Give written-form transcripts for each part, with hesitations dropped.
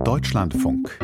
Deutschlandfunk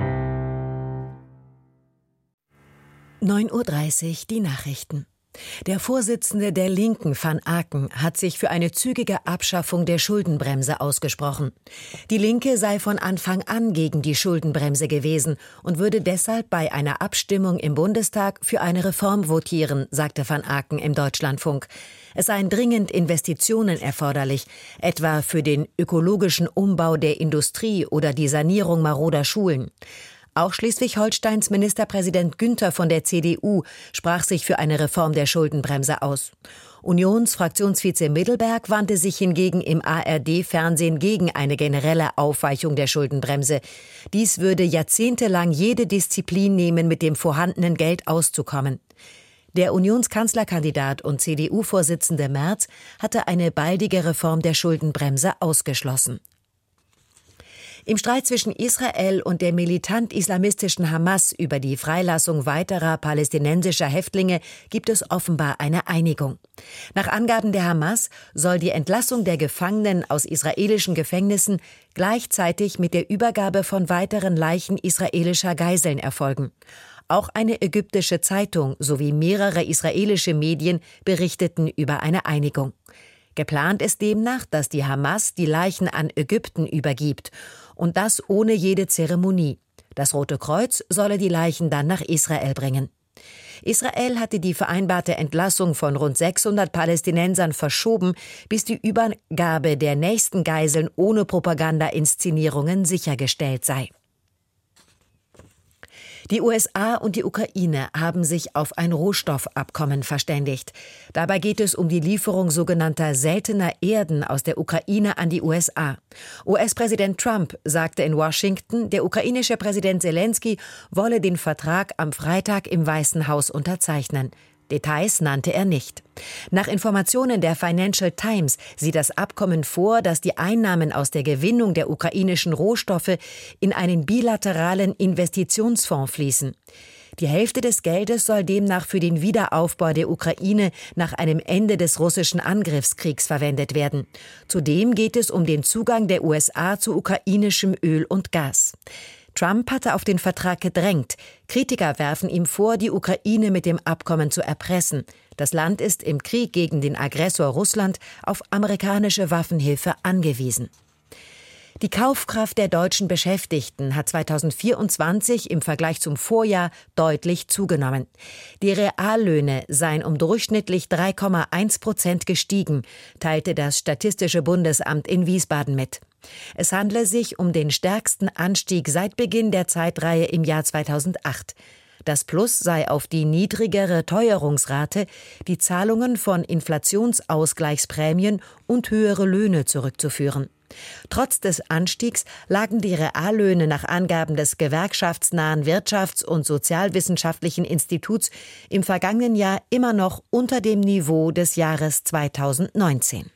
9:30 Uhr die Nachrichten. Der Vorsitzende der Linken, Van Aken, hat sich für eine zügige Abschaffung der Schuldenbremse ausgesprochen. Die Linke sei von Anfang an gegen die Schuldenbremse gewesen und würde deshalb bei einer Abstimmung im Bundestag für eine Reform votieren, sagte Van Aken im Deutschlandfunk. Es seien dringend Investitionen erforderlich, etwa für den ökologischen Umbau der Industrie oder die Sanierung maroder Schulen. Auch Schleswig-Holsteins Ministerpräsident Günther von der CDU sprach sich für eine Reform der Schuldenbremse aus. Unionsfraktionsvize Middelberg wandte sich hingegen im ARD-Fernsehen gegen eine generelle Aufweichung der Schuldenbremse. Dies würde jahrzehntelang jede Disziplin nehmen, mit dem vorhandenen Geld auszukommen. Der Unionskanzlerkandidat und CDU-Vorsitzende Merz hatte eine baldige Reform der Schuldenbremse ausgeschlossen. Im Streit zwischen Israel und der militant-islamistischen Hamas über die Freilassung weiterer palästinensischer Häftlinge gibt es offenbar eine Einigung. Nach Angaben der Hamas soll die Entlassung der Gefangenen aus israelischen Gefängnissen gleichzeitig mit der Übergabe von weiteren Leichen israelischer Geiseln erfolgen. Auch eine ägyptische Zeitung sowie mehrere israelische Medien berichteten über eine Einigung. Geplant ist demnach, dass die Hamas die Leichen an Ägypten übergibt. Und das ohne jede Zeremonie. Das Rote Kreuz solle die Leichen dann nach Israel bringen. Israel hatte die vereinbarte Entlassung von rund 600 Palästinensern verschoben, bis die Übergabe der nächsten Geiseln ohne Propaganda-Inszenierungen sichergestellt sei. Die USA und die Ukraine haben sich auf ein Rohstoffabkommen verständigt. Dabei geht es um die Lieferung sogenannter seltener Erden aus der Ukraine an die USA. US-Präsident Trump sagte in Washington, der ukrainische Präsident Selenskyj wolle den Vertrag am Freitag im Weißen Haus unterzeichnen. Details nannte er nicht. Nach Informationen der Financial Times sieht das Abkommen vor, dass die Einnahmen aus der Gewinnung der ukrainischen Rohstoffe in einen bilateralen Investitionsfonds fließen. Die Hälfte des Geldes soll demnach für den Wiederaufbau der Ukraine nach einem Ende des russischen Angriffskriegs verwendet werden. Zudem geht es um den Zugang der USA zu ukrainischem Öl und Gas. Trump hatte auf den Vertrag gedrängt. Kritiker werfen ihm vor, die Ukraine mit dem Abkommen zu erpressen. Das Land ist im Krieg gegen den Aggressor Russland auf amerikanische Waffenhilfe angewiesen. Die Kaufkraft der deutschen Beschäftigten hat 2024 im Vergleich zum Vorjahr deutlich zugenommen. Die Reallöhne seien um durchschnittlich 3,1% gestiegen, teilte das Statistische Bundesamt in Wiesbaden mit. Es handle sich um den stärksten Anstieg seit Beginn der Zeitreihe im Jahr 2008. Das Plus sei auf die niedrigere Teuerungsrate, die Zahlungen von Inflationsausgleichsprämien und höhere Löhne zurückzuführen. Trotz des Anstiegs lagen die Reallöhne nach Angaben des gewerkschaftsnahen Wirtschafts- und Sozialwissenschaftlichen Instituts im vergangenen Jahr immer noch unter dem Niveau des Jahres 2019.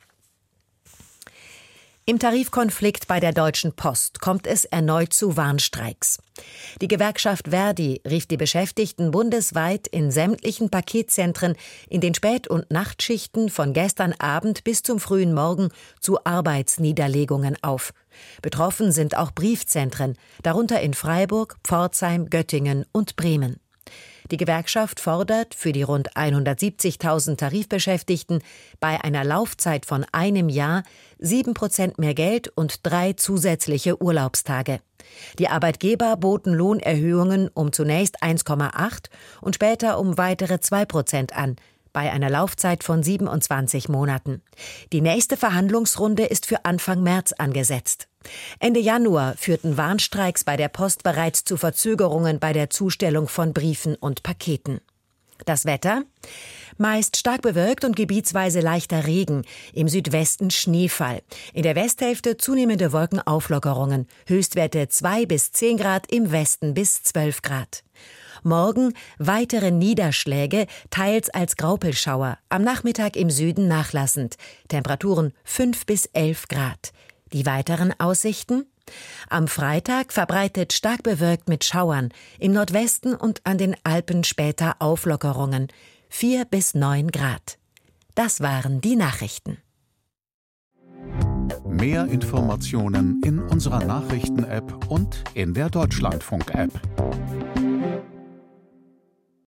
Im Tarifkonflikt bei der Deutschen Post kommt es erneut zu Warnstreiks. Die Gewerkschaft Verdi rief die Beschäftigten bundesweit in sämtlichen Paketzentren in den Spät- und Nachtschichten von gestern Abend bis zum frühen Morgen zu Arbeitsniederlegungen auf. Betroffen sind auch Briefzentren, darunter in Freiburg, Pforzheim, Göttingen und Bremen. Die Gewerkschaft fordert für die rund 170.000 Tarifbeschäftigten bei einer Laufzeit von einem Jahr 7% mehr Geld und 3 zusätzliche Urlaubstage. Die Arbeitgeber boten Lohnerhöhungen um zunächst 1,8 und später um weitere 2% an, bei einer Laufzeit von 27 Monaten. Die nächste Verhandlungsrunde ist für Anfang März angesetzt. Ende Januar führten Warnstreiks bei der Post bereits zu Verzögerungen bei der Zustellung von Briefen und Paketen. Das Wetter? Meist stark bewölkt und gebietsweise leichter Regen, im Südwesten Schneefall. In der Westhälfte zunehmende Wolkenauflockerungen, Höchstwerte 2 bis 10 Grad, im Westen bis 12 Grad. Morgen weitere Niederschläge, teils als Graupelschauer, am Nachmittag im Süden nachlassend, Temperaturen 5 bis 11 Grad. Die weiteren Aussichten? Am Freitag verbreitet stark bewölkt mit Schauern, im Nordwesten und an den Alpen später Auflockerungen, 4 bis 9 Grad. Das waren die Nachrichten. Mehr Informationen in unserer Nachrichten-App und in der Deutschlandfunk-App.